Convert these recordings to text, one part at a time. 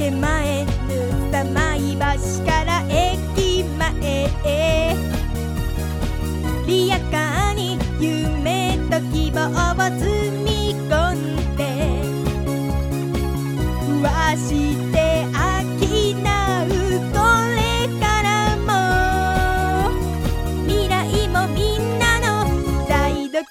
け前ぬさまい橋から駅前へリヤカーに夢と希望を積み込んでわして商うこれからも未来もみんなの台所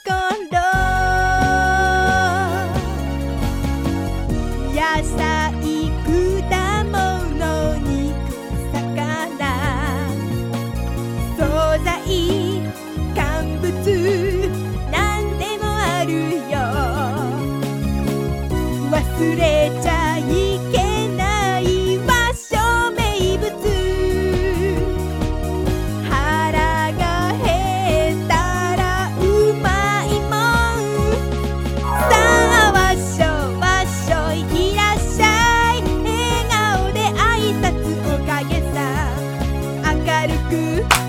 野菜果物肉魚惣菜乾物なんでもあるよ忘れちゃいけない場所名物腹が減ったらうまいもんさあわっしょわっしょいらっしゃい笑顔で挨拶おかげさ明るく